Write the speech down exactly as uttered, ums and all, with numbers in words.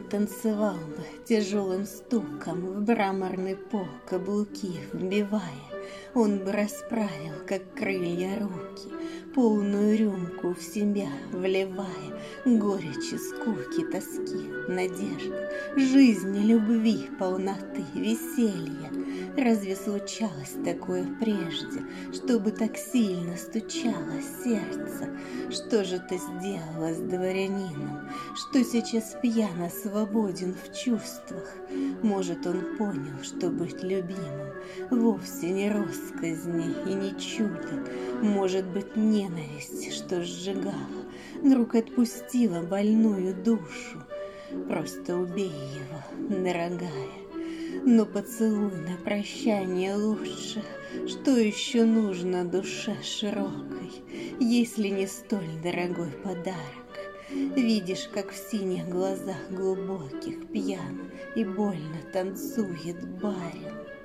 танцевал бы тяжелым стуком в мраморный пол каблуки вбивая, он бы расправил, как крылья, руки, полную рюмку в себя вливая, горечи, скуки, тоски, надежды, жизни, любви, полноты, веселья. Разве случалось такое прежде, чтобы так сильно стучало сердце? Что же ты сделала с дворянином, что сейчас пьяно свободен в чувствах? Может, он понял, что быть любимым вовсе не роскозни и не чудо. Может быть, ненависть, что сжигала, вдруг отпустила больную душу. Просто убей его, дорогая, но поцелуй на прощание лучше. Что еще нужно душе широкой, если не столь дорогой подарок? Видишь, как в синих глазах глубоких пьян и больно танцует барин.